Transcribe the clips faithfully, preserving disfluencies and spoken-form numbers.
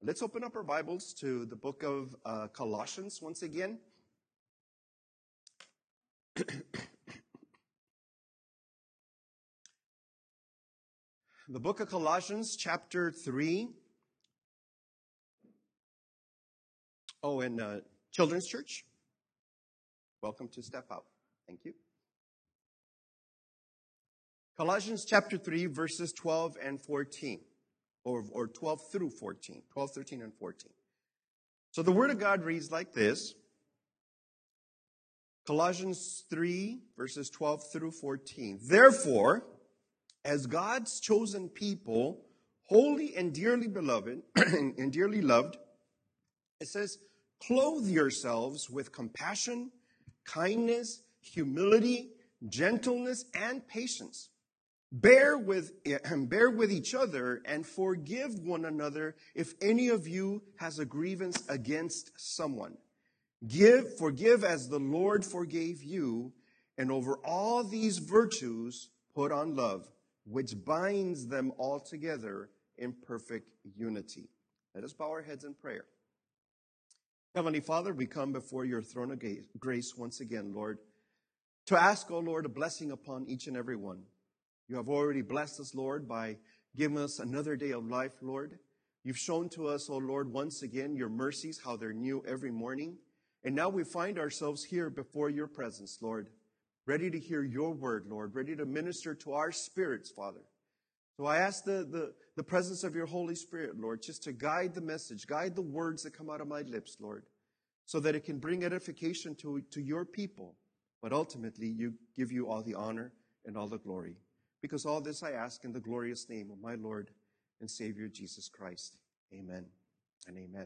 Let's open up our Bibles to the book of uh, Colossians once again. The book of Colossians, chapter three. Oh, and uh, Children's Church, welcome to Step Out. Thank you. Colossians chapter three, verses twelve and fourteen. Or, or twelve through fourteen. twelve, thirteen, and fourteen. So the Word of God reads like this. Colossians three, verses twelve through fourteen. Therefore, as God's chosen people, holy and dearly beloved, and dearly loved, it says, clothe yourselves with compassion, kindness, humility, gentleness, and patience. Bear with, bear with each other and forgive one another if any of you has a grievance against someone. Give, forgive as the Lord forgave you, and over all these virtues put on love, which binds them all together in perfect unity. Let us bow our heads in prayer. Heavenly Father, we come before your throne of grace once again, Lord, to ask, O Lord, a blessing upon each and every one. You have already blessed us, Lord, by giving us another day of life, Lord. You've shown to us, O Lord, once again, your mercies, how they're new every morning. And now we find ourselves here before your presence, Lord, ready to hear your word, Lord, ready to minister to our spirits, Father. So I ask the, the, the presence of your Holy Spirit, Lord, just to guide the message, guide the words that come out of my lips, Lord, so that it can bring edification to, to your people. But ultimately, you give you all the honor and all the glory. Because all this I ask in the glorious name of my Lord and Savior, Jesus Christ. Amen and amen.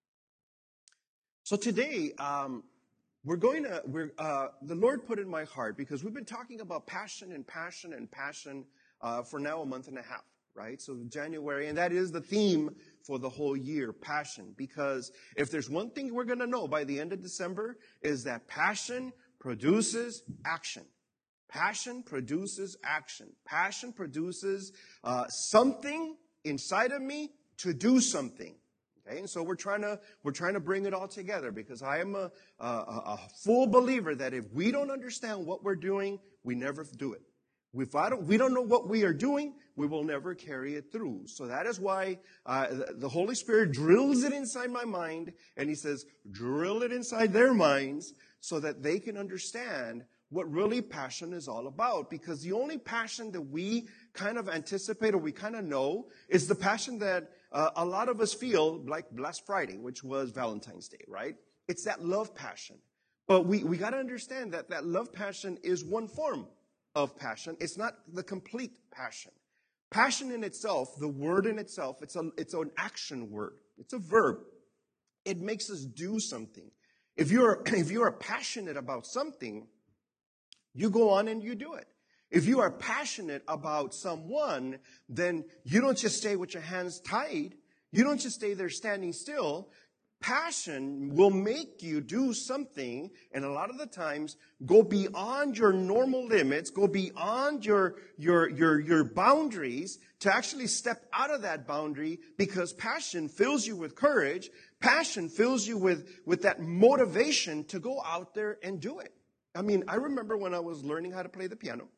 So today, um, we're going to, we're, uh, the Lord put in my heart, because we've been talking about passion and passion and passion uh, for now a month and a half, right? So January, and that is the theme for the whole year, passion. Because if there's one thing we're going to know by the end of December, is that passion produces action. Passion produces action. Passion produces uh, something inside of me to do something. Okay, and so we're trying to we're trying to bring it all together, because I am a, a, a full believer that if we don't understand what we're doing, we never do it. If I don't, we don't know what we are doing, we will never carry it through. So that is why uh, the Holy Spirit drills it inside my mind, and He says, drill it inside their minds so that they can understand what really passion is all about. Because the only passion that we kind of anticipate or we kind of know is the passion that uh, a lot of us feel like last Friday, which was Valentine's Day, right? It's that love passion. But we, we got to understand that that love passion is one form of passion. It's not the complete passion. Passion in itself, the word in itself, it's a, it's an action word. It's a verb. It makes us do something. If you're, if you're passionate about something, you go on and you do it. If you are passionate about someone, then you don't just stay with your hands tied. You don't just stay there standing still. Passion will make you do something, and a lot of the times go beyond your normal limits, go beyond your, your, your, your boundaries to actually step out of that boundary, because passion fills you with courage. Passion fills you with, with that motivation to go out there and do it. I mean, I remember when I was learning how to play the piano.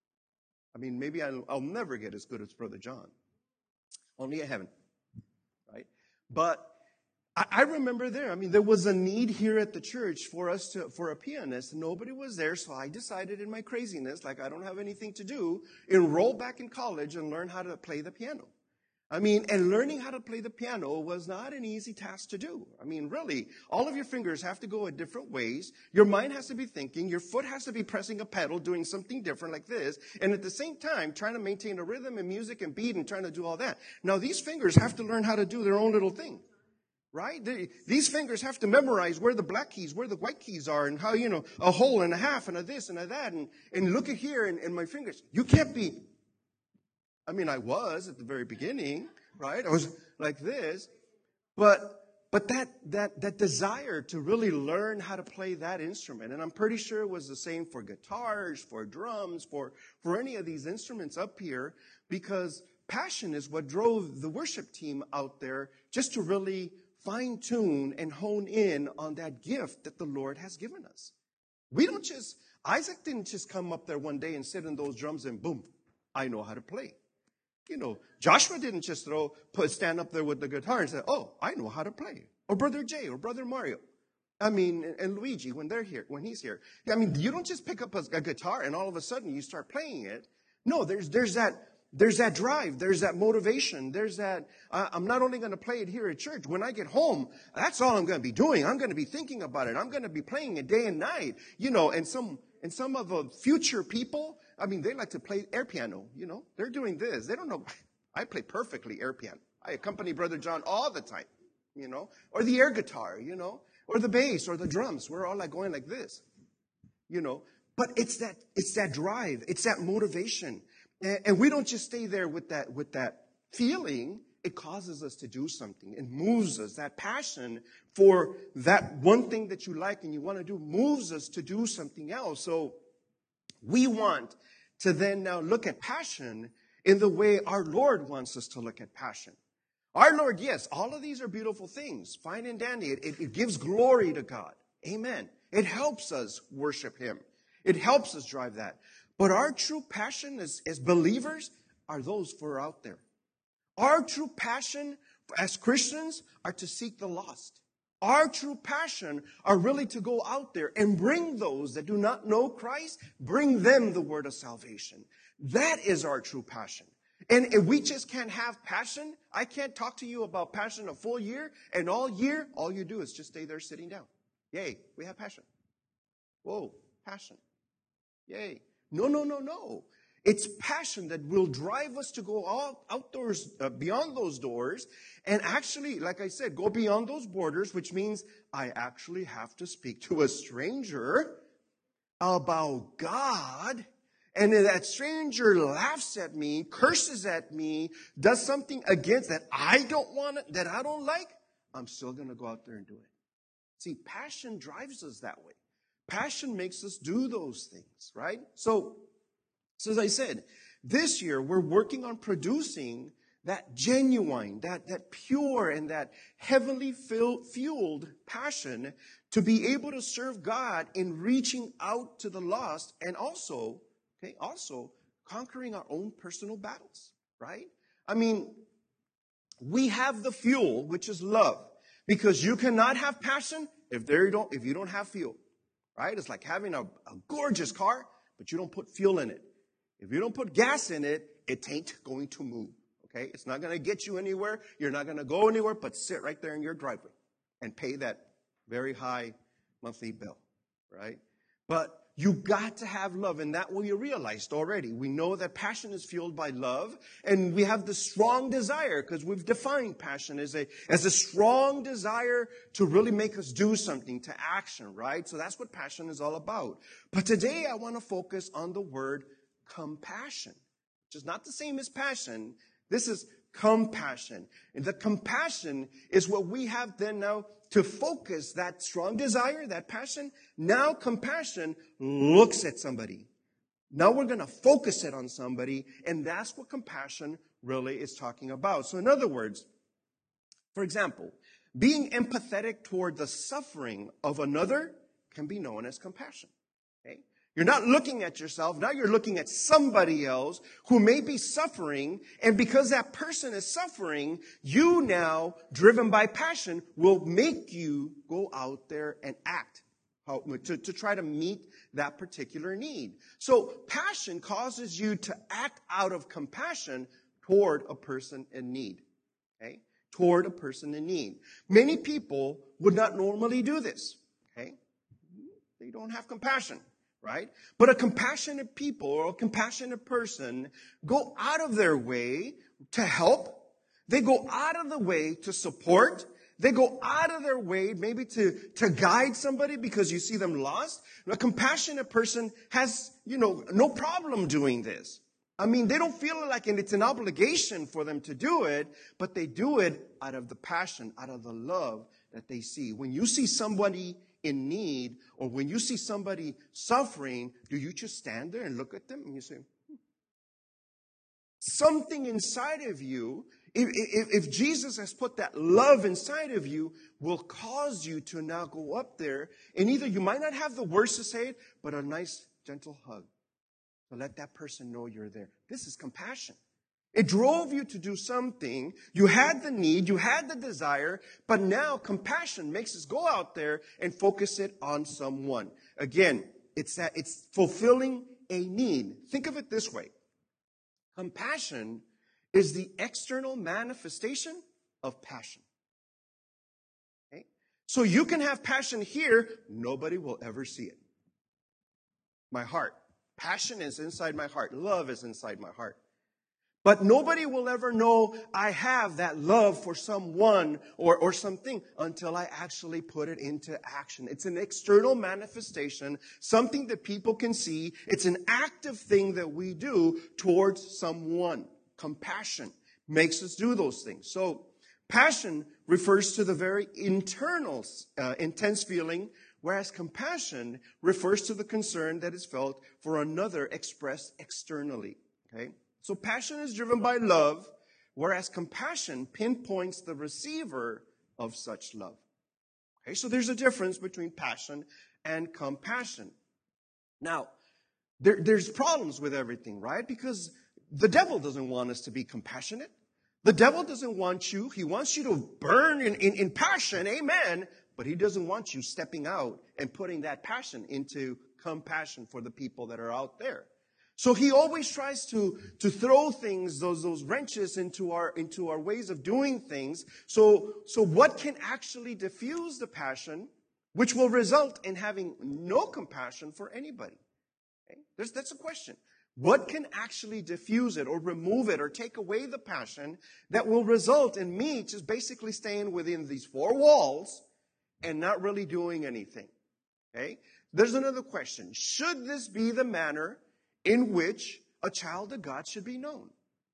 I mean, maybe I'll, I'll never get as good as Brother John. Only in heaven, right? But I, I remember there, I mean, there was a need here at the church for us to, for a pianist. Nobody was there, so I decided in my craziness, like I don't have anything to do, enroll back in college and learn how to play the piano. I mean, and learning how to play the piano was not an easy task to do. I mean, really, all of your fingers have to go in different ways. Your mind has to be thinking. Your foot has to be pressing a pedal, doing something different like this. And at the same time, trying to maintain a rhythm and music and beat and trying to do all that. Now, these fingers have to learn how to do their own little thing, right? They, these fingers have to memorize where the black keys, where the white keys are, and how, you know, a whole and a half and a this and a that. And, and look at here and, and my fingers. You can't be... I mean, I was at the very beginning, right? I was like this. But but that that that desire to really learn how to play that instrument, and I'm pretty sure it was the same for guitars, for drums, for, for any of these instruments up here, because passion is what drove the worship team out there just to really fine-tune and hone in on that gift that the Lord has given us. We don't just, Isaac didn't just come up there one day and sit in those drums and boom, I know how to play. You know, Joshua didn't just throw, put, stand up there with the guitar and say, oh, I know how to play. Or Brother Jay or Brother Mario. I mean, and Luigi when they're here, when he's here. I mean, you don't just pick up a, a guitar and all of a sudden you start playing it. No, there's, there's that, there's that drive. There's that motivation. There's that, uh, I'm not only going to play it here at church. When I get home, that's all I'm going to be doing. I'm going to be thinking about it. I'm going to be playing it day and night. You know, and some, and some of the future people, I mean, they like to play air piano, you know. They're doing this. They don't know. I play perfectly air piano. I accompany Brother John all the time, you know. Or the air guitar, you know. Or the bass or the drums. We're all like going like this, you know. But it's that, it's that drive. It's that motivation. And, and we don't just stay there with that, with that feeling. It causes us to do something. It moves us. That passion for that one thing that you like and you want to do moves us to do something else. So we want to then now look at passion in the way our Lord wants us to look at passion. Our Lord, yes, all of these are beautiful things. Fine and dandy. It, it, it gives glory to God. Amen. It helps us worship Him. It helps us drive that. But our true passion as, as believers are those who are out there. Our true passion as Christians are to seek the lost. Our true passion are really to go out there and bring those that do not know Christ, bring them the word of salvation. That is our true passion. And if we just can't have passion, I can't talk to you about passion a full year, and all year, all you do is just stay there sitting down. Yay, we have passion. Whoa, passion. Yay. No, no, no, no. It's passion that will drive us to go out, outdoors, uh, beyond those doors, and actually, like I said, go beyond those borders, which means I actually have to speak to a stranger about God. And if that stranger laughs at me, curses at me, does something against that I don't want, it, that I don't like, I'm still going to go out there and do it. See, passion drives us that way. Passion makes us do those things, right? So, so as I said, this year we're working on producing that genuine, that, that pure and that heavenly fueled passion to be able to serve God in reaching out to the lost and also, okay, also conquering our own personal battles, right? I mean, we have the fuel, which is love, because you cannot have passion if there you don't, if you don't have fuel, right? It's like having a, a gorgeous car, but you don't put fuel in it. If you don't put gas in it, it ain't going to move, okay? It's not going to get you anywhere. You're not going to go anywhere but sit right there in your driveway and pay that very high monthly bill, right? But you got to have love, and that we realized already. We know that passion is fueled by love, and we have the strong desire, because we've defined passion as a, as a strong desire to really make us do something, to action, right? So that's what passion is all about. But today I want to focus on the word compassion, which is not the same as passion. This is compassion. And the compassion is what we have then now to focus that strong desire, that passion. Now compassion looks at somebody. Now we're going to focus it on somebody, and that's what compassion really is talking about. So in other words, for example, being empathetic toward the suffering of another can be known as compassion. Okay? You're not looking at yourself. Now you're looking at somebody else who may be suffering. And because that person is suffering, you now, driven by passion, will make you go out there and act how, to, to try to meet that particular need. So passion causes you to act out of compassion toward a person in need. Okay? Toward a person in need. Many people would not normally do this. Okay? They don't have compassion. Right? But a compassionate people or a compassionate person go out of their way to help. They go out of the way to support. They go out of their way maybe to, to guide somebody because you see them lost. A compassionate person has, you know, no problem doing this. I mean, they don't feel like it's an obligation for them to do it, but they do it out of the passion, out of the love that they see. When you see somebody in need, or when you see somebody suffering, do you just stand there and look at them and you say, hmm. something inside of you, if, if, if Jesus has put that love inside of you, will cause you to now go up there, and either you might not have the words to say it, but a nice, gentle hug to let that person know you're there. This is compassion. It drove you to do something. You had the need, you had the desire, but now compassion makes us go out there and focus it on someone. Again, it's that it's fulfilling a need. Think of it this way. Compassion is the external manifestation of passion. Okay? So you can have passion here, nobody will ever see it. My heart. Passion is inside my heart. Love is inside my heart. But nobody will ever know I have that love for someone or, or something until I actually put it into action. It's an external manifestation, something that people can see. It's an active thing that we do towards someone. Compassion makes us do those things. So passion refers to the very internal, uh, intense feeling, whereas compassion refers to the concern that is felt for another expressed externally. Okay? So passion is driven by love, whereas compassion pinpoints the receiver of such love. Okay, so there's a difference between passion and compassion. Now, there, there's problems with everything, right? Because the devil doesn't want us to be compassionate. The devil doesn't want you. He wants you to burn in, in, in passion, amen, but he doesn't want you stepping out and putting that passion into compassion for the people that are out there. So he always tries to, to throw things, those, those wrenches into our, into our ways of doing things. So, so what can actually diffuse the passion, which will result in having no compassion for anybody? Okay? There's, that's a question. What can actually diffuse it or remove it or take away the passion that will result in me just basically staying within these four walls and not really doing anything? Okay? There's another question. Should this be the manner in which a child of God should be known?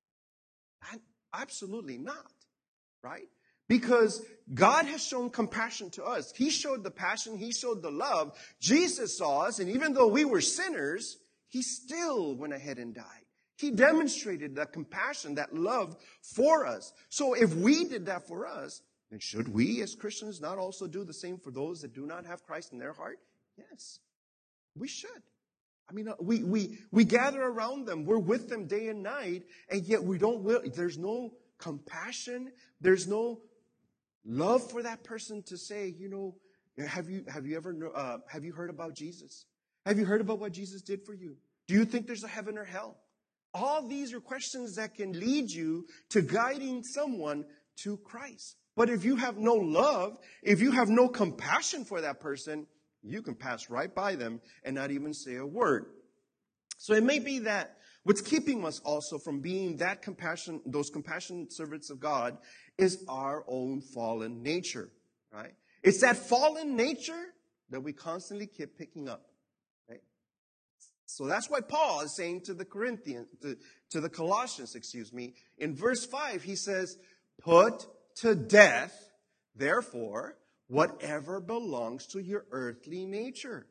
Absolutely not, right? Because God has shown compassion to us. He showed the passion. He showed the love. Jesus saw us, and even though we were sinners, he still went ahead and died. He demonstrated that compassion, that love for us. So if we did that for us, then should we as Christians not also do the same for those that do not have Christ in their heart? Yes, we should. I mean, we, we, we gather around them. We're with them day and night, and yet we don't, there's no compassion. There's no love for that person to say, you know, have you, have you ever, uh, have you heard about Jesus? Have you heard about what Jesus did for you? Do you think there's a heaven or hell? All these are questions that can lead you to guiding someone to Christ. But if you have no love, if you have no compassion for that person, you can pass right by them and not even say a word. So it may be that what's keeping us also from being that compassion, those compassionate servants of God, is our own fallen nature, right? It's that fallen nature that we constantly keep picking up, right? So that's why Paul is saying to the Corinthians, to, to the Colossians, excuse me, in verse five, he says, put to death, therefore, whatever belongs to your earthly nature.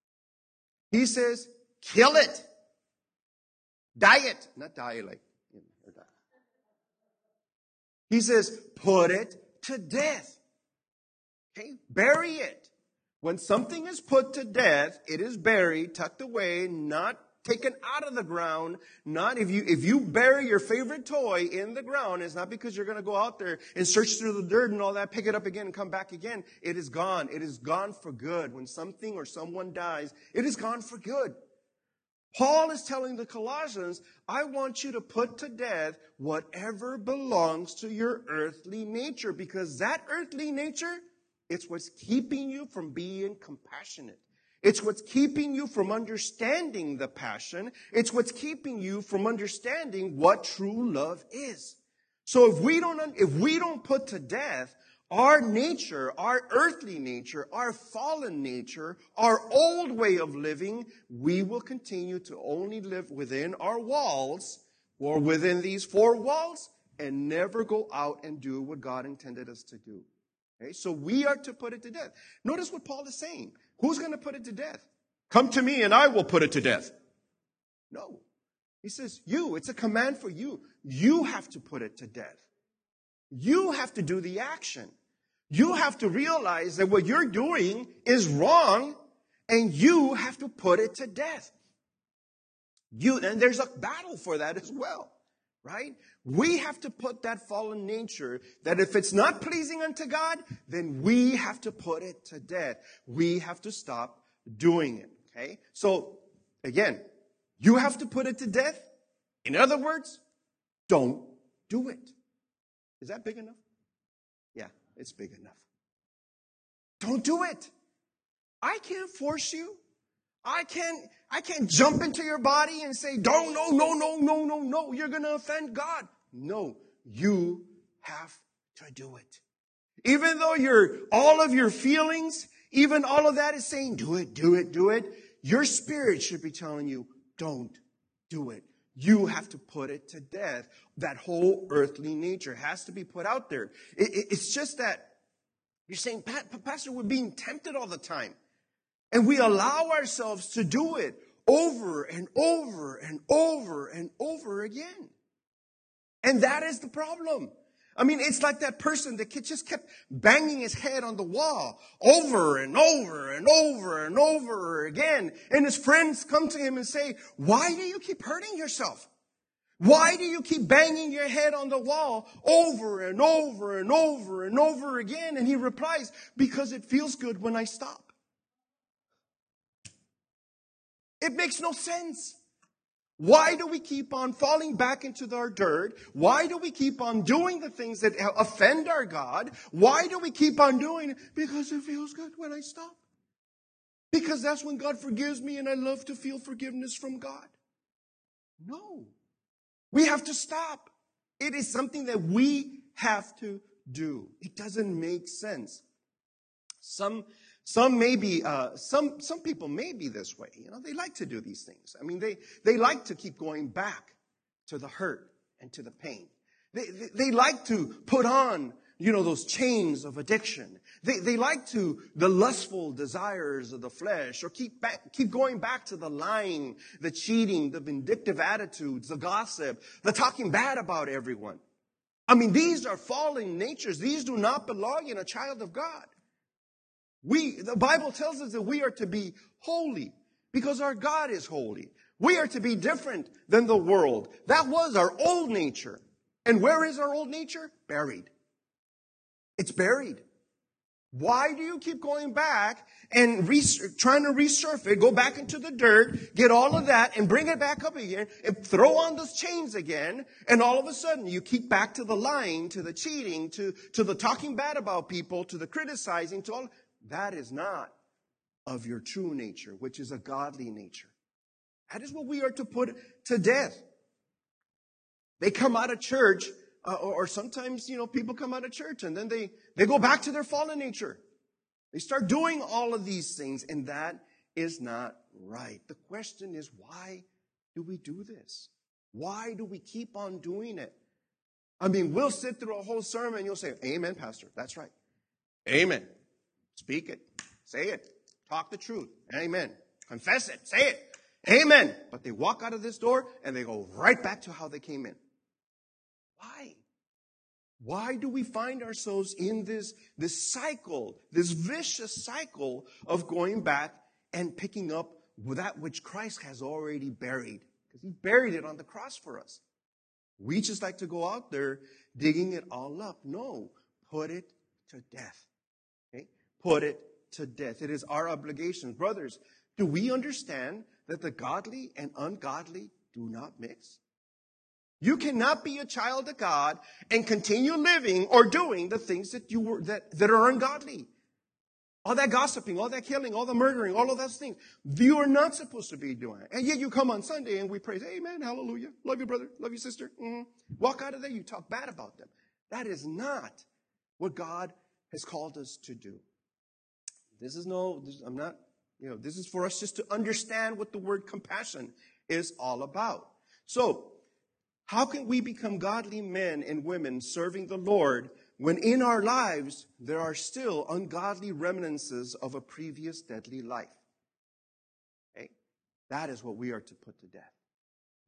He says, kill it. Die it. Not die like, you know, die. He says, put it to death. Okay? Bury it. When something is put to death, it is buried, tucked away, not taken out of the ground. Not if you if you bury your favorite toy in the ground, it's not because you're going to go out there and search through the dirt and all that, pick it up again and come back again. It is gone. It is gone for good. When something or someone dies, it is gone for good. Paul is telling the Colossians, I want you to put to death whatever belongs to your earthly nature, because that earthly nature, it's what's keeping you from being compassionate. It's what's keeping you from understanding the passion. It's what's keeping you from understanding what true love is. So if we don't, if we don't put to death our nature, our earthly nature, our fallen nature, our old way of living, we will continue to only live within our walls or within these four walls and never go out and do what God intended us to do. Okay? So we are to put it to death. Notice what Paul is saying. Who's going to put it to death? Come to me and I will put it to death. No. He says, you, it's a command for you. You have to put it to death. You have to do the action. You have to realize that what you're doing is wrong, and you have to put it to death. You, and there's a battle for that as well, right? We have to put that fallen nature, that if it's not pleasing unto God, then we have to put it to death. We have to stop doing it, okay? So, again, you have to put it to death. In other words, don't do it. Is that big enough? Yeah, it's big enough. Don't do it. I can't force you. I can't, I can't jump into your body and say, don't, no, no, no, no, no, no, you're going to offend God. No, you have to do it. Even though your, all of your feelings, even all of that is saying, do it, do it, do it. Your spirit should be telling you, don't do it. You have to put it to death. That whole earthly nature has to be put out there. It, it, it's just that you're saying, Pastor, we're being tempted all the time. And we allow ourselves to do it over and over and over and over again. And that is the problem. I mean, it's like that person that just kept banging his head on the wall over and over and over and over again. And his friends come to him and say, why do you keep hurting yourself? Why do you keep banging your head on the wall over and over and over and over again? And he replies, because it feels good when I stop. It makes no sense. Why do we keep on falling back into our dirt? Why do we keep on doing the things that offend our God? Why do we keep on doing it? Because it feels good when I stop. Because that's when God forgives me and I love to feel forgiveness from God. No. We have to stop. It is something that we have to do. It doesn't make sense. Some Some may be, uh, some, some people may be this way. You know, they like to do these things. I mean, they, they like to keep going back to the hurt and to the pain. They, they, they like to put on, you know, those chains of addiction. They, they like to, the lustful desires of the flesh, or keep back, keep going back to the lying, the cheating, the vindictive attitudes, the gossip, the talking bad about everyone. I mean, these are fallen natures. These do not belong in a child of God. We, the Bible tells us that we are to be holy because our God is holy. We are to be different than the world. That was our old nature. And where is our old nature? Buried. It's buried. Why do you keep going back and res- trying to resurface, go back into the dirt, get all of that and bring it back up again and throw on those chains again, and all of a sudden you keep back to the lying, to the cheating, to, to the talking bad about people, to the criticizing, to all. That is not of your true nature, which is a godly nature. That is what we are to put to death. They come out of church, uh, or, or sometimes, you know, people come out of church and then they, they go back to their fallen nature. They start doing all of these things, and that is not right. The question is, why do we do this? Why do we keep on doing it? I mean, we'll sit through a whole sermon and you'll say, amen, Pastor. That's right. Amen. Speak it. Say it. Talk the truth. Amen. Confess it. Say it. Amen. But they walk out of this door and they go right back to how they came in. Why? Why do we find ourselves in this, this cycle, this vicious cycle of going back and picking up that which Christ has already buried? Because he buried it on the cross for us. We just like to go out there digging it all up. No. Put it to death. Put it to death. It is our obligation. Brothers, do we understand that the godly and ungodly do not mix? You cannot be a child of God and continue living or doing the things that you were that, that are ungodly. All that gossiping, all that killing, all the murdering, all of those things. You are not supposed to be doing it. And yet you come on Sunday and we praise, amen, hallelujah. Love you, brother. Love you, sister. Mm-hmm. Walk out of there, you talk bad about them. That is not what God has called us to do. This is no, this, I'm not, you know, this is for us just to understand what the word compassion is all about. So, how can we become godly men and women serving the Lord when in our lives there are still ungodly reminiscences of a previous deadly life? Okay? That is what we are to put to death.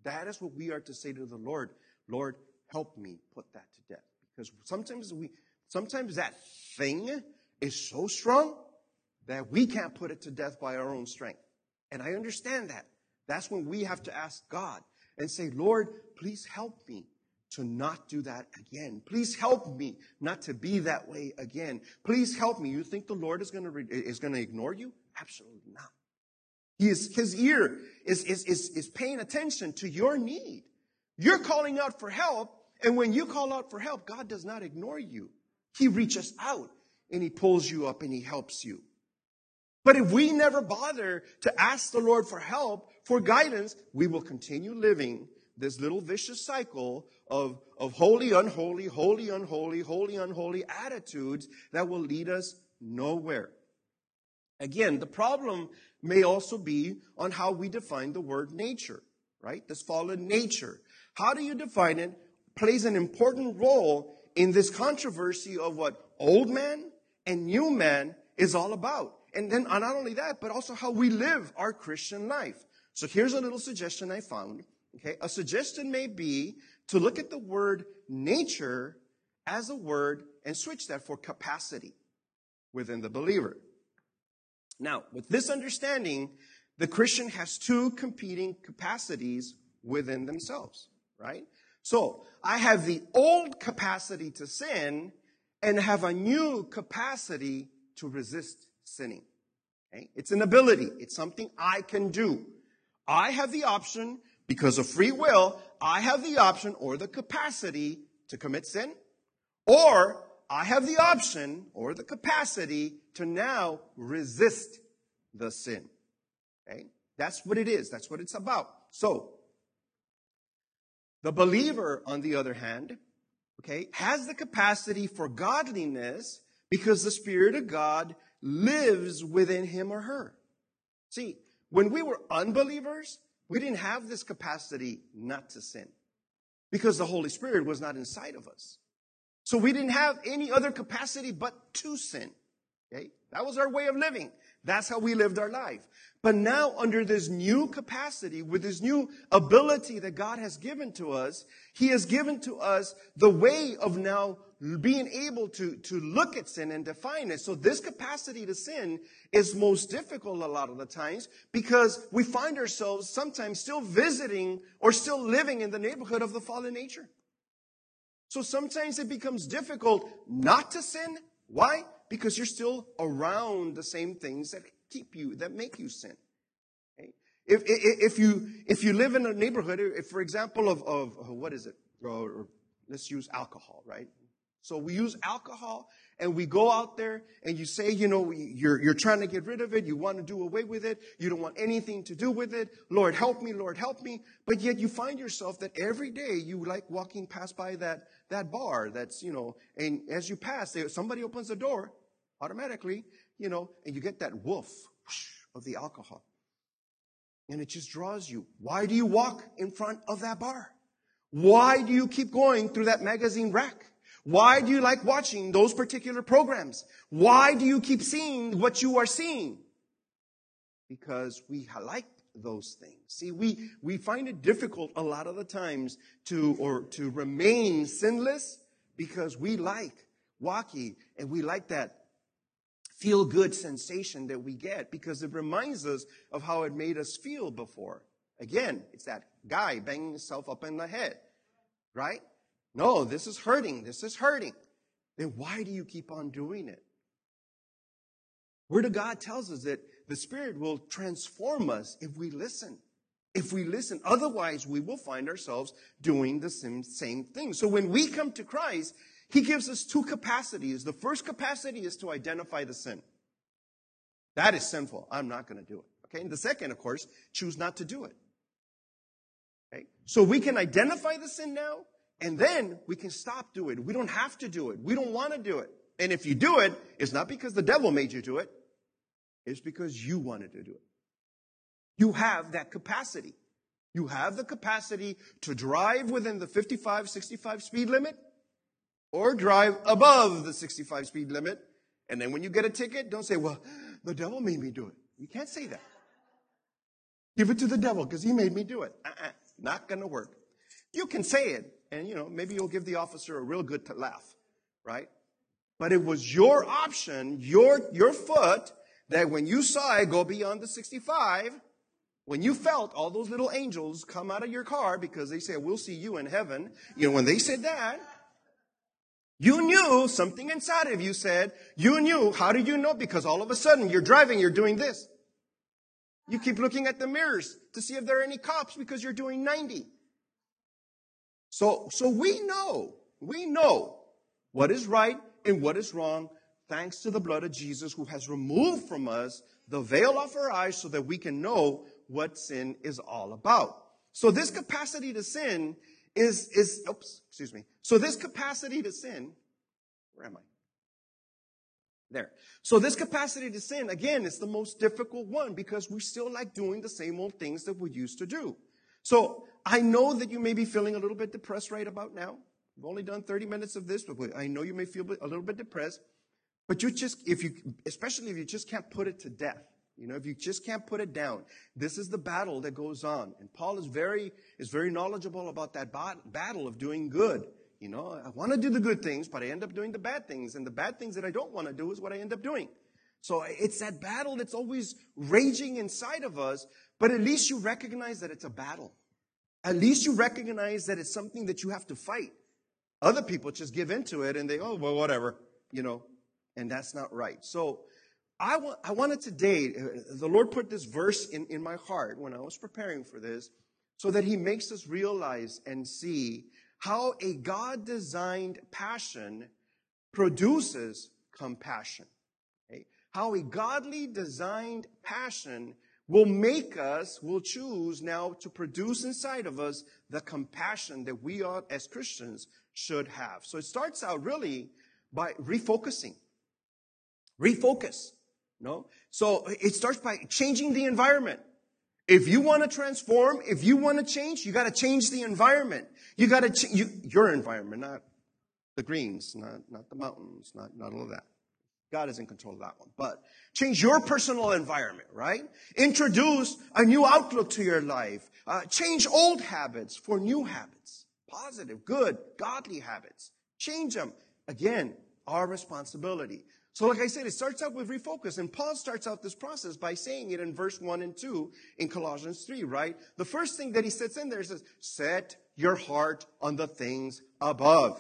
That is what we are to say to the Lord. Lord, help me put that to death. Because sometimes we, sometimes that thing is so strong that we can't put it to death by our own strength. And I understand that. That's when we have to ask God and say, Lord, please help me to not do that again. Please help me not to be that way again. Please help me. You think the Lord is going to re- is going to ignore you? Absolutely not. He is, his ear is, is, is, is paying attention to your need. You're calling out for help, and when you call out for help, God does not ignore you. He reaches out, and he pulls you up, and he helps you. But if we never bother to ask the Lord for help, for guidance, we will continue living this little vicious cycle of, of holy, unholy, holy, unholy, holy, unholy attitudes that will lead us nowhere. Again, the problem may also be on how we define the word nature, right? This fallen nature. How do you define it plays an important role in this controversy of what old man and new man is all about. And then not only that, but also how we live our Christian life. So here's a little suggestion I found. Okay, a suggestion may be to look at the word nature as a word and switch that for capacity within the believer. Now, with this understanding, the Christian has two competing capacities within themselves, right? So, I have the old capacity to sin and have a new capacity to resist sinning. Okay? It's an ability. It's something I can do. I have the option, because of free will, I have the option or the capacity to commit sin, or I have the option or the capacity to now resist the sin. Okay? That's what it is. That's what it's about. So, the believer, on the other hand, okay, has the capacity for godliness because the Spirit of God lives within him or her. See, when we were unbelievers, we didn't have this capacity not to sin because the Holy Spirit was not inside of us. So we didn't have any other capacity but to sin. Okay? That was our way of living. That's how we lived our life. But now under this new capacity, with this new ability that God has given to us, He has given to us the way of now being able to, to look at sin and define it. So this capacity to sin is most difficult a lot of the times because we find ourselves sometimes still visiting or still living in the neighborhood of the fallen nature. So sometimes it becomes difficult not to sin. Why? Because you're still around the same things that keep you, that make you sin. Okay? If, if, if you, if you live in a neighborhood, if, for example, of, of, what is it? Or, or let's use alcohol, right? So we use alcohol and we go out there and you say, you know, you're, you're trying to get rid of it. You want to do away with it. You don't want anything to do with it. Lord, help me. Lord, help me. But yet you find yourself that every day you like walking past by that, that bar that's, you know, and as you pass, somebody opens the door automatically, you know, and you get that woof of the alcohol. And it just draws you. Why do you walk in front of that bar? Why do you keep going through that magazine rack? Why do you like watching those particular programs? Why do you keep seeing what you are seeing? Because we like those things. See, we, we find it difficult a lot of the times to, or to remain sinless because we like walking and we like that feel-good sensation that we get because it reminds us of how it made us feel before. Again, it's that guy banging himself up in the head, right? No, this is hurting. This is hurting. Then why do you keep on doing it? Word of God tells us that the Spirit will transform us if we listen. If we listen. Otherwise, we will find ourselves doing the same, same thing. So when we come to Christ, He gives us two capacities. The first capacity is to identify the sin. That is sinful. I'm not going to do it. Okay. And the second, of course, choose not to do it. Okay. So we can identify the sin now. And then we can stop doing it. We don't have to do it. We don't want to do it. And if you do it, it's not because the devil made you do it. It's because you wanted to do it. You have that capacity. You have the capacity to drive within the fifty-five, sixty-five speed limit or drive above the sixty-five speed limit. And then when you get a ticket, don't say, well, the devil made me do it. You can't say that. Give it to the devil because he made me do it. Uh-uh. Not going to work. You can say it, and, you know, maybe you'll give the officer a real good laugh, right? But it was your option, your, your foot, that when you saw it go beyond the sixty-five, when you felt all those little angels come out of your car because they said, we'll see you in heaven. You know, when they said that, you knew something inside of you said, you knew. How did you know? Because all of a sudden you're driving, you're doing this. You keep looking at the mirrors to see if there are any cops because you're doing ninety. So, so we know, we know what is right and what is wrong, thanks to the blood of Jesus, who has removed from us the veil off our eyes so that we can know what sin is all about. So this capacity to sin is, is, oops, excuse me. So this capacity to sin, where am I? There. So this capacity to sin, again, is the most difficult one because we still like doing the same old things that we used to do. So I know that you may be feeling a little bit depressed right about now. We've only done thirty minutes of this, but I know you may feel a little bit depressed. But you just, if you, especially if you just can't put it to death, you know, if you just can't put it down, this is the battle that goes on. And Paul is very, is very knowledgeable about that battle of doing good. You know, I want to do the good things, but I end up doing the bad things. And the bad things that I don't want to do is what I end up doing. So it's that battle that's always raging inside of us, but at least you recognize that it's a battle. At least you recognize that it's something that you have to fight. Other people just give into it and they, oh, well, whatever, you know, and that's not right. So I, want, I wanted today, the Lord put this verse in, in my heart when I was preparing for this, so that he makes us realize and see how a God-designed passion produces compassion. Okay? How a godly designed passion will make us, will choose now to produce inside of us the compassion that we ought, as Christians, should have. So it starts out really by refocusing. Refocus. No? So it starts by changing the environment. If you want to transform, if you want to change, you got to change the environment. You got to ch- you, your environment, not the greens, not, not the mountains, not, not all of that. God is in control of that one. But change your personal environment, right? Introduce a new outlook to your life. Uh, change old habits for new habits. Positive, good, godly habits. Change them. Again, our responsibility. So like I said, it starts out with refocus. And Paul starts out this process by saying it in verse one and two in Colossians three, right? The first thing that he sets in there says, set your heart on the things above.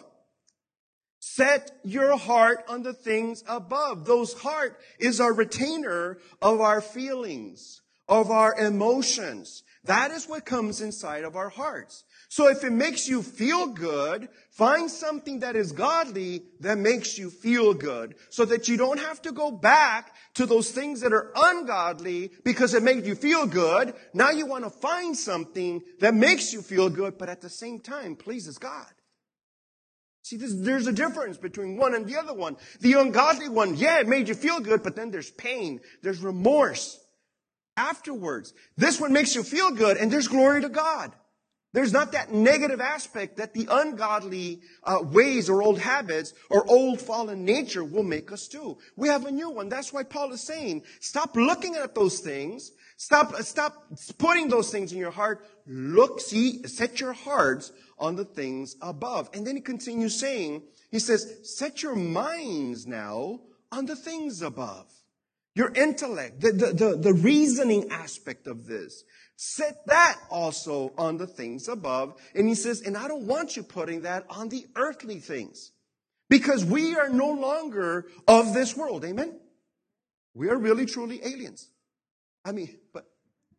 Set your heart on the things above. Those heart is our retainer of our feelings, of our emotions. That is what comes inside of our hearts. So if it makes you feel good, find something that is godly that makes you feel good, so that you don't have to go back to those things that are ungodly because it made you feel good. Now you want to find something that makes you feel good, but at the same time pleases God. See, this, there's a difference between one and the other one. The ungodly one, yeah, it made you feel good, but then there's pain, there's remorse afterwards. This one makes you feel good, and there's glory to God. There's not that negative aspect that the ungodly uh, ways or old habits or old fallen nature will make us do. We have a new one. That's why Paul is saying, stop looking at those things. Stop, stop putting those things in your heart. Look, see, set your hearts on the things above. And then he continues saying, he says, set your minds now on the things above. Your intellect, the, the, the, the reasoning aspect of this. Set that also on the things above. And he says, and I don't want you putting that on the earthly things. Because we are no longer of this world. Amen? We are really, truly aliens. I mean, but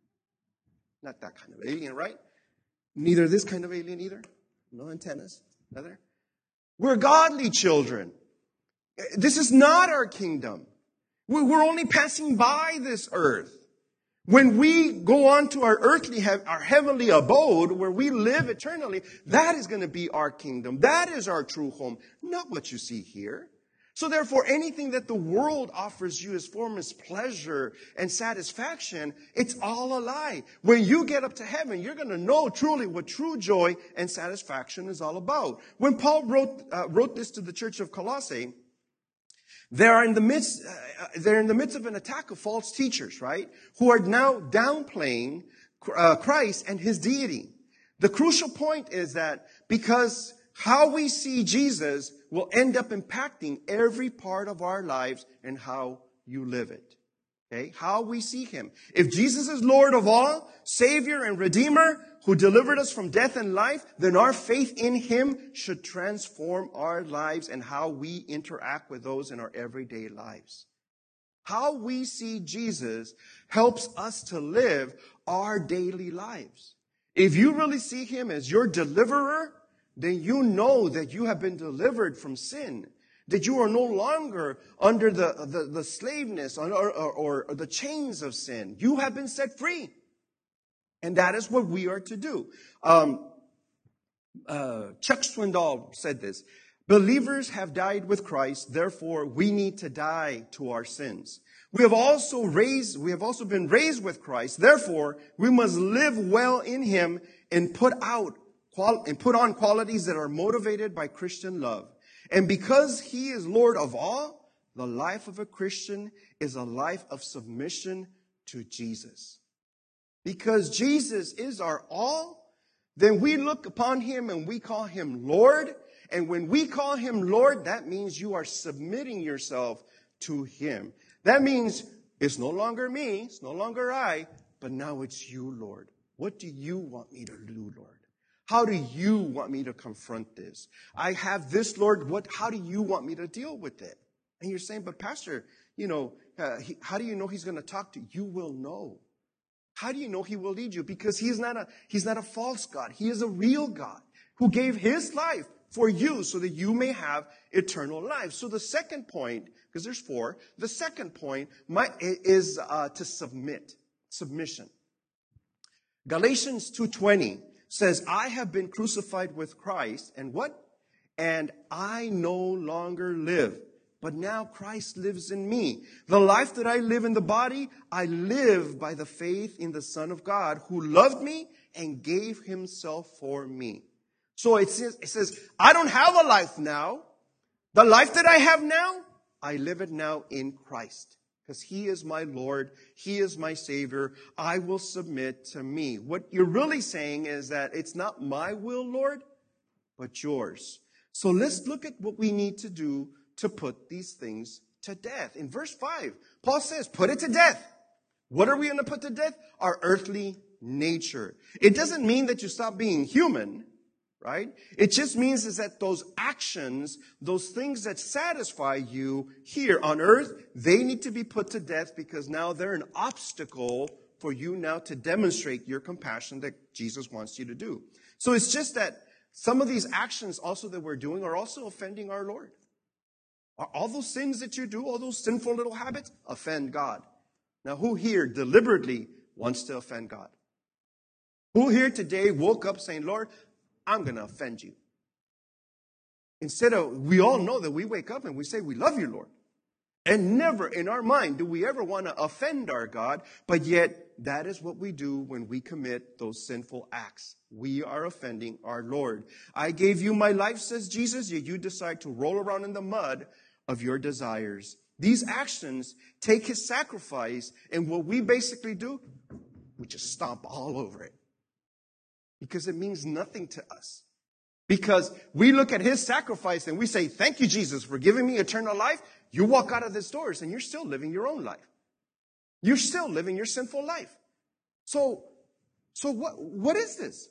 not that kind of alien, right? Neither this kind of alien either. No antennas. Neither. We're godly children. This is not our kingdom. We're only passing by this earth. When we go on to our earthly, our heavenly abode, where we live eternally, that is going to be our kingdom. That is our true home, not what you see here. So therefore, anything that the world offers you as form as pleasure and satisfaction, it's all a lie. When you get up to heaven, you're going to know truly what true joy and satisfaction is all about. When Paul wrote, uh, wrote this to the church of Colossae, They are in the midst, uh, they're in the midst of an attack of false teachers, right? Who are now downplaying uh, Christ and his deity. The crucial point is that because how we see Jesus will end up impacting every part of our lives and how you live it. Okay? How we see him. If Jesus is Lord of all, Savior and Redeemer, who delivered us from death and life, then our faith in him should transform our lives and how we interact with those in our everyday lives. How we see Jesus helps us to live our daily lives. If you really see him as your deliverer, then you know that you have been delivered from sin. That you are no longer under the, the, the slaveness or, or, or the chains of sin. You have been set free. And that is what we are to do. Um, uh, Chuck Swindoll said this. Believers have died with Christ, therefore we need to die to our sins. We have also raised, we have also been raised with Christ, therefore we must live well in him and put out and put on qualities that are motivated by Christian love. And because he is Lord of all, the life of a Christian is a life of submission to Jesus. Because Jesus is our all, then we look upon him and we call him Lord. And when we call him Lord, that means you are submitting yourself to him. That means it's no longer me, it's no longer I, but now it's you, Lord. What do you want me to do, Lord? How do you want me to confront this? I have this, Lord. What? How do you want me to deal with it? And you're saying, but Pastor, you know, uh, he, how do you know he's going to talk to you? You will know. How do you know he will lead you? Because he's not a, he's not a false God. He is a real God who gave his life for you so that you may have eternal life. So the second point, because there's four, the second point my, is uh, to submit, submission. Galatians two twenty says, I have been crucified with Christ, and what? And I no longer live, but now Christ lives in me. The life that I live in the body, I live by the faith in the Son of God, who loved me and gave himself for me. So it says, it says, I don't have a life now. The life that I have now, I live it now in Christ. Because he is my Lord. He is my Savior. I will submit to me. What you're really saying is that it's not my will, Lord, but yours. So let's look at what we need to do to put these things to death. In verse five, Paul says, put it to death. What are we going to put to death? Our earthly nature. It doesn't mean that you stop being human. Right? It just means is that those actions, those things that satisfy you here on earth, they need to be put to death because now they're an obstacle for you now to demonstrate your compassion that Jesus wants you to do. So it's just that some of these actions also that we're doing are also offending our Lord. All those sins that you do, all those sinful little habits, offend God. Now, who here deliberately wants to offend God? Who here today woke up saying, Lord, I'm going to offend you. Instead of, we all know that we wake up and we say, we love you, Lord. And never in our mind do we ever want to offend our God, but yet that is what we do when we commit those sinful acts. We are offending our Lord. I gave you my life, says Jesus, yet you decide to roll around in the mud of your desires. These actions take his sacrifice, and what we basically do, we just stomp all over it. Because it means nothing to us. Because we look at his sacrifice and we say, thank you, Jesus, for giving me eternal life. You walk out of this doors and you're still living your own life. You're still living your sinful life. So, so what, what is this?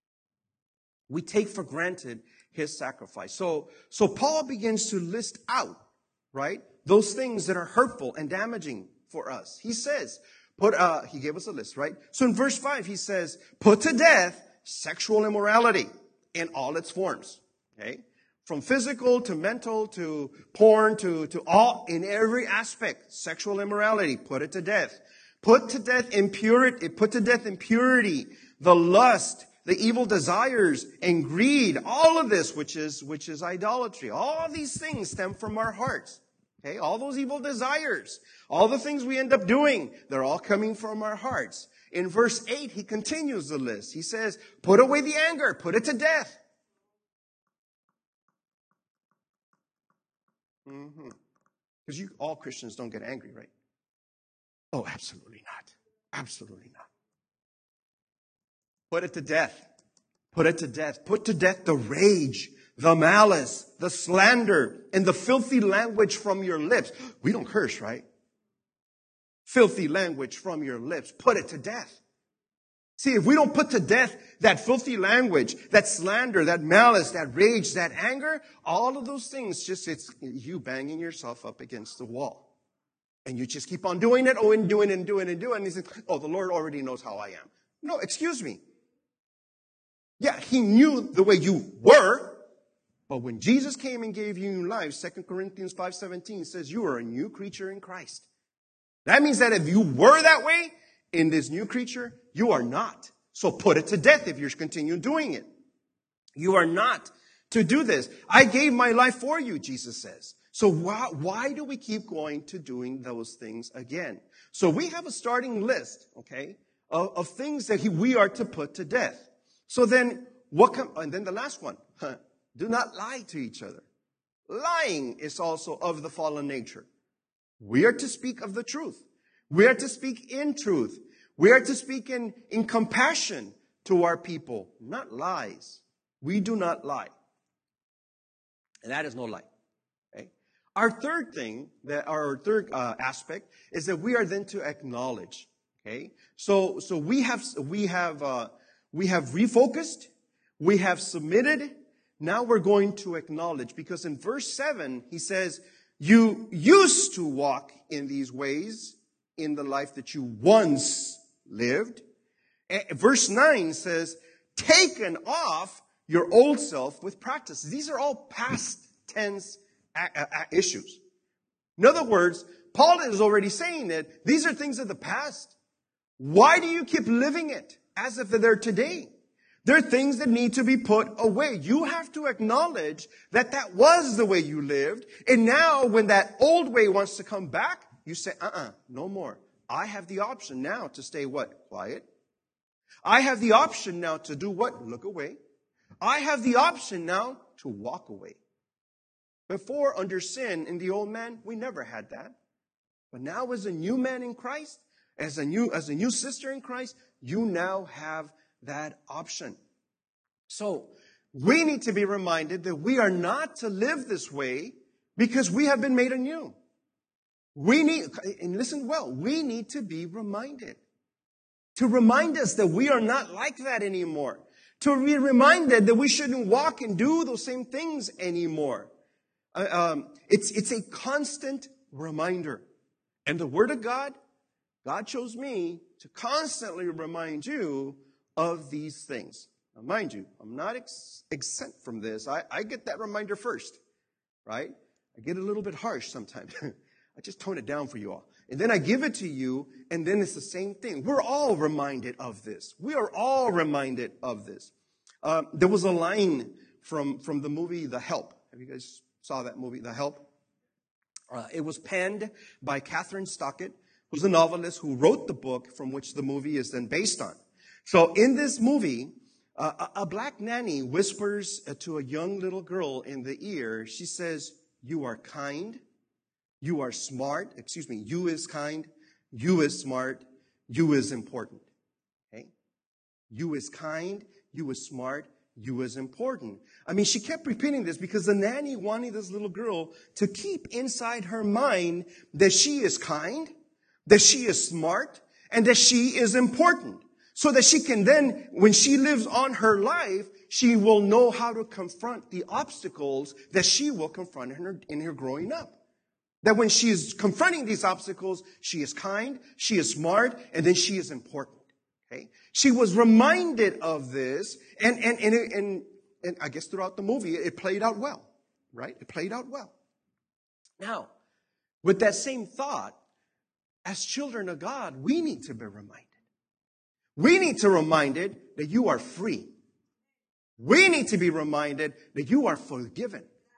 We take for granted his sacrifice. So, so Paul begins to list out, right, those things that are hurtful and damaging for us. He says, put, uh, he gave us a list, right? So in verse five, he says, put to death sexual immorality in all its forms, okay? From physical to mental to porn to, to all, in every aspect, sexual immorality, put it to death. Put to death impurity, put to death impurity, the lust, the evil desires, and greed, all of this, which is, which is idolatry. All these things stem from our hearts. Okay, all those evil desires, all the things we end up doing, they're all coming from our hearts. In verse eight, he continues the list. He says, put away the anger, put it to death. Mm-hmm. Because you, all Christians don't get angry, right? Oh, absolutely not. Absolutely not. Put it to death. Put it to death. Put to death the rage, the malice, the slander, and the filthy language from your lips. We don't curse, right? Filthy language from your lips. Put it to death. See, if we don't put to death that filthy language, that slander, that malice, that rage, that anger, all of those things, just it's you banging yourself up against the wall. And you just keep on doing it, oh, and doing it and doing it and doing it. And he says, oh, the Lord already knows how I am. No, excuse me. Yeah, he knew the way you were. But when Jesus came and gave you new life, Second Corinthians five seventeen says you are a new creature in Christ. That means that if you were that way in this new creature, you are not. So put it to death if you continue doing it. You are not to do this. I gave my life for you, Jesus says. So why, why do we keep going to doing those things again? So we have a starting list, okay, of, of things that he, we are to put to death. So then what come, and then the last one, huh, do not lie to each other. Lying is also of the fallen nature. We are to speak of the truth. We are to speak in truth. We are to speak in, in compassion to our people, not lies. We do not lie. And that is no lie. Okay? Our third thing, that our third uh, aspect, is that we are then to acknowledge. Okay? So, so we have, we have, uh, we have refocused. We have submitted. Now we're going to acknowledge, because in verse seven, he says, you used to walk in these ways in the life that you once lived. Verse nine says, taken off your old self with practice. These are all past tense a- a- issues. In other words, Paul is already saying that these are things of the past. Why do you keep living it as if they're today? There are things that need to be put away. You have to acknowledge that that was the way you lived. And now when that old way wants to come back, you say, uh-uh, no more. I have the option now to stay what? Quiet. I have the option now to do what? Look away. I have the option now to walk away. Before, under sin in the old man, we never had that. But now as a new man in Christ, as a new, as a new sister in Christ, you now have that option. So we need to be reminded that we are not to live this way because we have been made anew. We need, and listen well, we need to be reminded. To remind us that we are not like that anymore. To be reminded that we shouldn't walk and do those same things anymore. Uh, um, it's, it's a constant reminder. And the Word of God, God chose me to constantly remind you of these things. Now, mind you, I'm not ex- exempt from this. I, I get that reminder first, right? I get a little bit harsh sometimes. I just tone it down for you all. And then I give it to you, and then it's the same thing. We're all reminded of this. We are all reminded of this. Um, there was a line from, from the movie The Help. Have you guys saw that movie, The Help? Uh, it was penned by Catherine Stockett, who's a novelist who wrote the book from which the movie is then based on. So in this movie, uh, a, a black nanny whispers to a young little girl in the ear. She says, you are kind. You are smart. Excuse me. You is kind. You is smart. You is important. Okay? You is kind. You is smart. You is important. I mean, she kept repeating this because the nanny wanted this little girl to keep inside her mind that she is kind, that she is smart, and that she is important. So that she can then, when she lives on her life, she will know how to confront the obstacles that she will confront in her, in her growing up. That when she is confronting these obstacles, she is kind, she is smart, and then she is important. Okay? She was reminded of this, and, and, and, and, and I guess throughout the movie, it played out well. Right? It played out well. Now, with that same thought, as children of God, we need to be reminded. We need to be reminded that you are free. We need to be reminded that you are forgiven.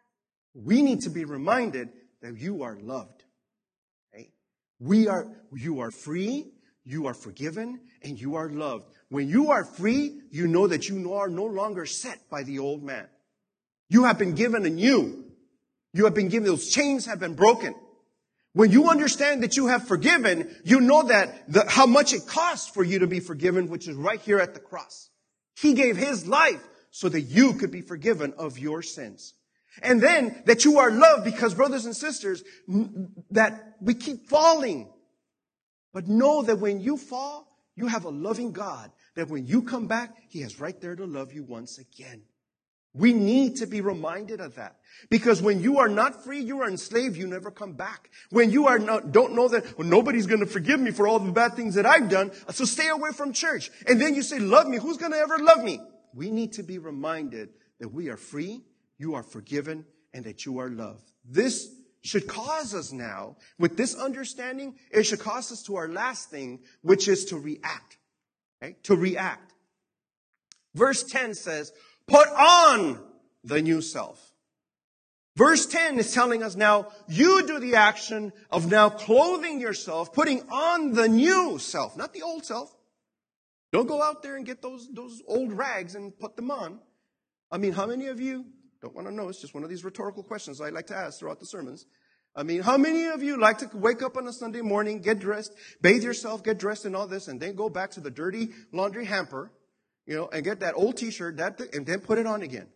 We need to be reminded that you are loved. Okay? We are, you are free, you are forgiven, and you are loved. When you are free, you know that you are no longer set by the old man. You have been given a new. You have been given, those chains have been broken. When you understand that you have forgiven, you know that the, how much it costs for you to be forgiven, which is right here at the cross. He gave his life so that you could be forgiven of your sins. And then that you are loved because, brothers and sisters, that we keep falling. But know that when you fall, you have a loving God. That when you come back, he is right there to love you once again. We need to be reminded of that. Because when you are not free, you are enslaved, you never come back. When you are not, don't know that, well, nobody's going to forgive me for all the bad things that I've done, so stay away from church. And then you say, love me. Who's going to ever love me? We need to be reminded that we are free, you are forgiven, and that you are loved. This should cause us now, with this understanding, it should cause us to our last thing, which is to react. Okay? To react. Verse ten says, put on the new self. Verse ten is telling us now, you do the action of now clothing yourself, putting on the new self, not the old self. Don't go out there and get those, those old rags and put them on. I mean, how many of you, don't want to know, it's just one of these rhetorical questions I like to ask throughout the sermons. I mean, how many of you like to wake up on a Sunday morning, get dressed, bathe yourself, get dressed and all this, and then go back to the dirty laundry hamper, you know, and get that old t-shirt, that, and then put it on again?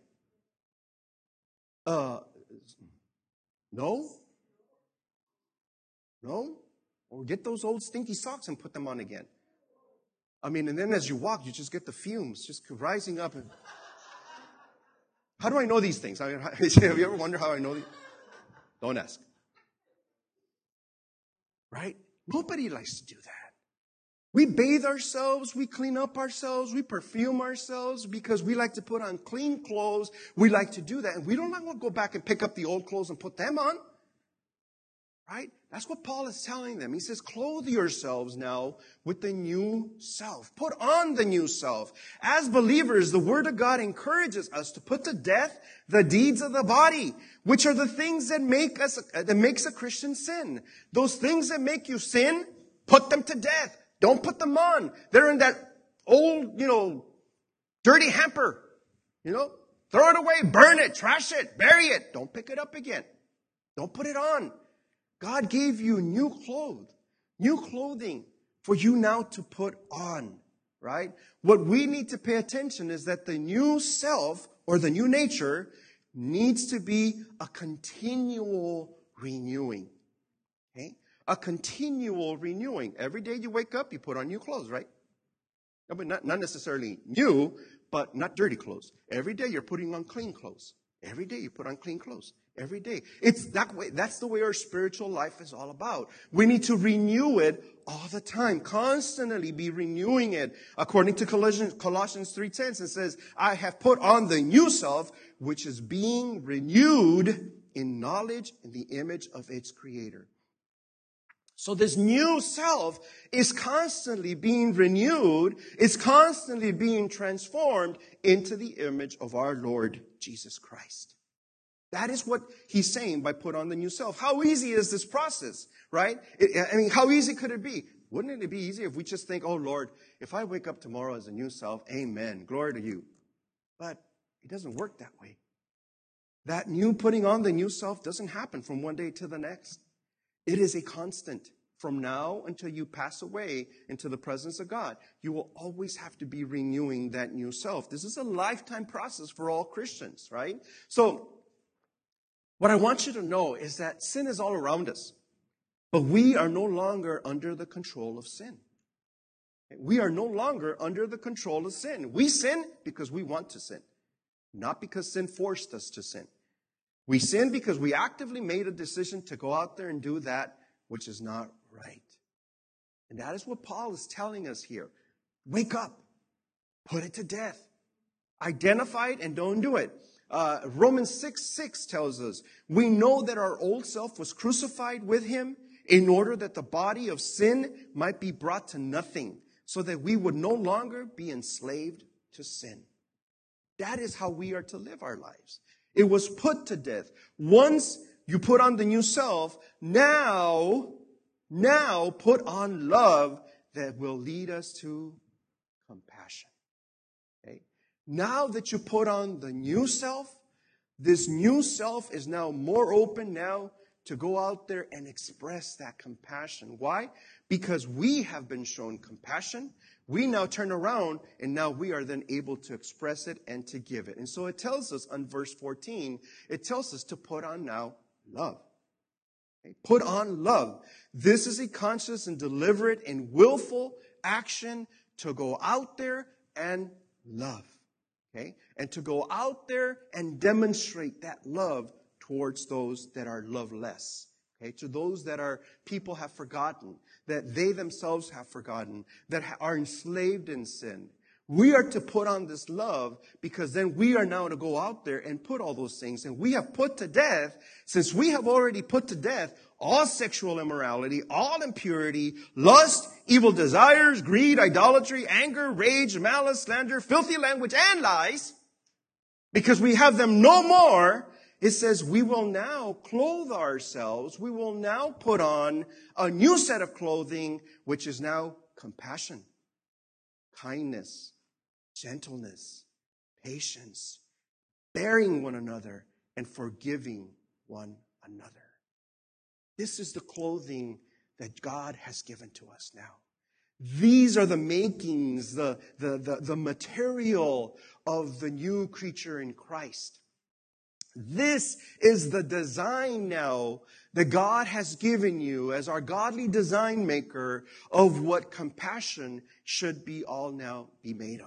Uh, no? No? Or get those old stinky socks and put them on again. I mean, and then as you walk, you just get the fumes just rising up. And how do I know these things? I mean, have you ever wondered how I know these? Don't ask. Right? Nobody likes to do that. We bathe ourselves, we clean up ourselves, we perfume ourselves because we like to put on clean clothes. We like to do that. And we don't want to go back and pick up the old clothes and put them on. Right? That's what Paul is telling them. He says, clothe yourselves now with the new self. Put on the new self. As believers, the Word of God encourages us to put to death the deeds of the body, which are the things that make us, that makes a Christian sin. Those things that make you sin, put them to death. Don't put them on. They're in that old, you know, dirty hamper. You know, throw it away, burn it, trash it, bury it. Don't pick it up again. Don't put it on. God gave you new clothes, new clothing for you now to put on, right? What we need to pay attention is that the new self or the new nature needs to be a continual renewing, okay? A continual renewing. Every day you wake up, you put on new clothes, right? I mean, not, not necessarily new, but not dirty clothes. Every day you're putting on clean clothes. Every day you put on clean clothes. Every day. It's that way. That's the way our spiritual life is all about. We need to renew it all the time. Constantly be renewing it. According to Colossians, Colossians three ten, it says, I have put on the new self, which is being renewed in knowledge in the image of its creator. So this new self is constantly being renewed, is constantly being transformed into the image of our Lord Jesus Christ. That is what he's saying by put on the new self. How easy is this process, right? I mean, how easy could it be? Wouldn't it be easy if we just think, oh, Lord, if I wake up tomorrow as a new self, amen, glory to you. But it doesn't work that way. That new putting on the new self doesn't happen from one day to the next. It is a constant. From now until you pass away into the presence of God, you will always have to be renewing that new self. This is a lifetime process for all Christians, right? So, what I want you to know is that sin is all around us, but we are no longer under the control of sin. We are no longer under the control of sin. We sin because we want to sin, not because sin forced us to sin. We sin because we actively made a decision to go out there and do that which is not right. And that is what Paul is telling us here. Wake up. Put it to death. Identify it and don't do it. Uh, Romans six six tells us, we know that our old self was crucified with him in order that the body of sin might be brought to nothing, so that we would no longer be enslaved to sin. That is how we are to live our lives. It was put to death. Once you put on the new self, now, now put on love that will lead us to compassion. Okay? Now that you put on the new self, this new self is now more open now to go out there and express that compassion. Why? Because we have been shown compassion. We now turn around and now we are then able to express it and to give it. And so it tells us on verse fourteen, it tells us to put on now love. Okay? Put on love. This is a conscious and deliberate and willful action to go out there and love. Okay? And to go out there and demonstrate that love towards those that are loveless. Okay? To those that are people have forgotten, that they themselves have forgotten, that are enslaved in sin. We are to put on this love because then we are now to go out there and put all those things. And we have put to death, since we have already put to death all sexual immorality, all impurity, lust, evil desires, greed, idolatry, anger, rage, malice, slander, filthy language, and lies. Because we have them no more, it says we will now clothe ourselves. We will now put on a new set of clothing, which is now compassion, kindness, gentleness, patience, bearing one another, and forgiving one another. This is the clothing that God has given to us now. These are the makings, the, the, the, the material of the new creature in Christ. This is the design now that God has given you as our godly design maker of what compassion should be all now be made of.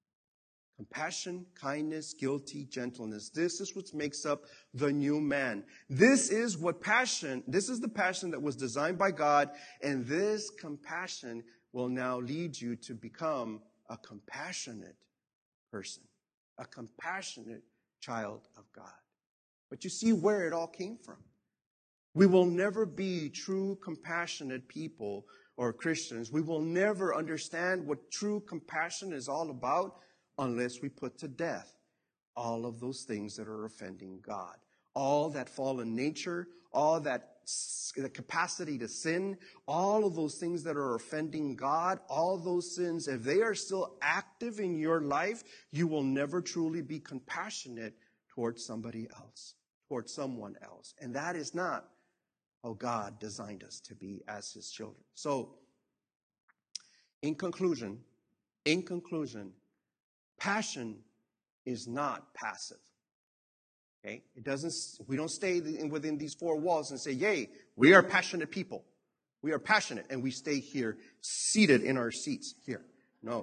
Compassion, kindness, guilty, gentleness. This is what makes up the new man. This is what passion, this is the passion that was designed by God, and this compassion will now lead you to become a compassionate person, a compassionate child of God. But you see where it all came from. We will never be true compassionate people or Christians. We will never understand what true compassion is all about unless we put to death all of those things that are offending God. All that fallen nature, all that the capacity to sin, all of those things that are offending God, all those sins, if they are still active in your life, you will never truly be compassionate towards somebody else, towards someone else. And that is not how God designed us to be as his children. So, in conclusion, in conclusion, passion is not passive. Okay? It doesn't, we don't stay within these four walls and say, yay, we are passionate people. We are passionate, and we stay here, seated in our seats here. No.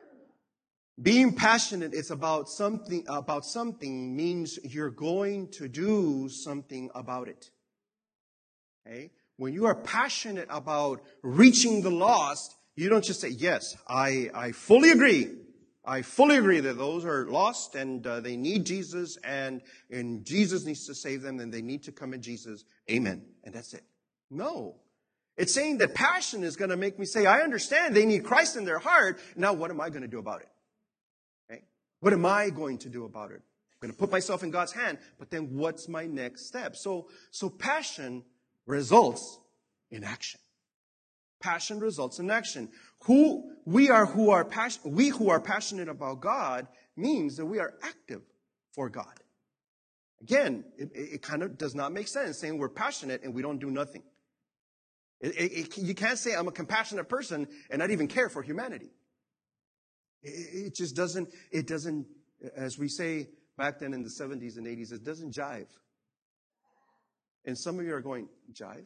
Being passionate is about something, about something means you're going to do something about it. Okay? When you are passionate about reaching the lost, you don't just say, yes, I, I fully agree. I fully agree that those are lost and uh, they need Jesus and, and Jesus needs to save them and they need to come in Jesus. Amen. And that's it. No. It's saying that passion is going to make me say, I understand they need Christ in their heart. Now what am I going to do about it? Okay? What am I going to do about it? I'm going to put myself in God's hand, but then what's my next step? So, so passion results in action. Passion results in action. Who we are, who are passion, we who are passionate about God means that we are active for God. Again, it, it kind of does not make sense saying we're passionate and we don't do nothing. It, it, it, you can't say I'm a compassionate person and not even care for humanity. It, it just doesn't. It doesn't. As we say back then in the seventies and eighties, it doesn't jive. And some of you are going, jive?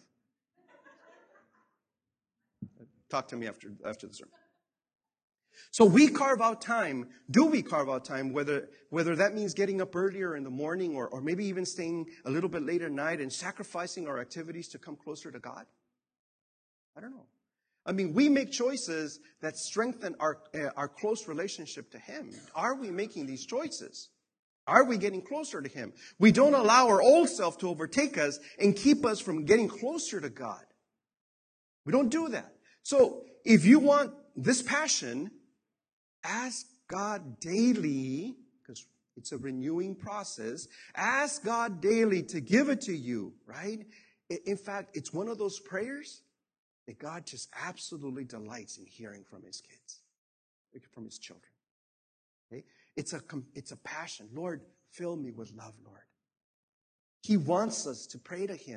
Talk to me after, after the sermon. So we carve out time. Do we carve out time, whether, whether that means getting up earlier in the morning or, or maybe even staying a little bit later at night and sacrificing our activities to come closer to God? I don't know. I mean, we make choices that strengthen our, uh, our close relationship to Him. Are we making these choices? Are we getting closer to Him? We don't allow our old self to overtake us and keep us from getting closer to God. We don't do that. So if you want this passion, ask God daily, because it's a renewing process. Ask God daily to give it to you, right? In fact, it's one of those prayers that God just absolutely delights in hearing from His kids, from His children. Okay? It's a, it's a passion. Lord, fill me with love, Lord. He wants us to pray to Him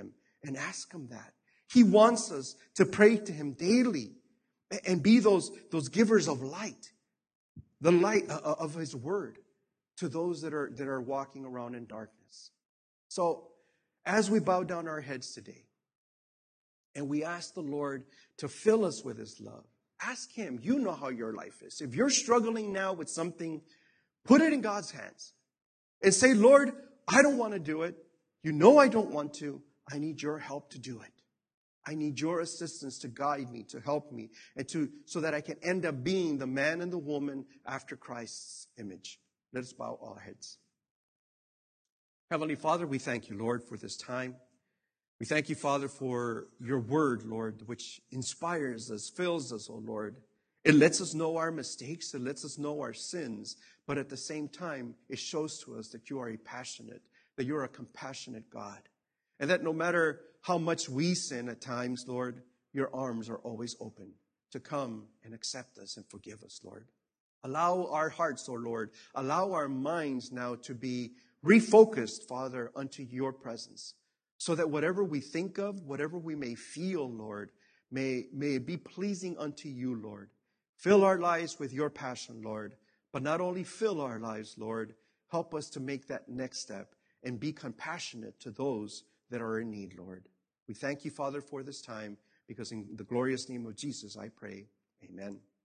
and ask him that. He wants us to pray to him daily and be those, those givers of light, the light of his word to those that are, that are walking around in darkness. So as we bow down our heads today and we ask the Lord to fill us with his love, ask him. You know how your life is. If you're struggling now with something, put it in God's hands and say, Lord, I don't want to do it. You know I don't want to. I need your help to do it. I need your assistance to guide me, to help me, and to so that I can end up being the man and the woman after Christ's image. Let us bow our heads. Heavenly Father, we thank you, Lord, for this time. We thank you, Father, for your word, Lord, which inspires us, fills us, oh Lord. It lets us know our mistakes. It lets us know our sins. But at the same time, it shows to us that you are a passionate, that you're a compassionate God. And that no matter how much we sin at times, Lord, your arms are always open to come and accept us and forgive us, Lord. Allow our hearts, oh Lord, allow our minds now to be refocused, Father, unto your presence, so that whatever we think of, whatever we may feel, Lord, may, may it be pleasing unto you, Lord. Fill our lives with your passion, Lord, but not only fill our lives, Lord, help us to make that next step and be compassionate to those that are in need, Lord. We thank you, Father, for this time, because in the glorious name of Jesus I pray. Amen.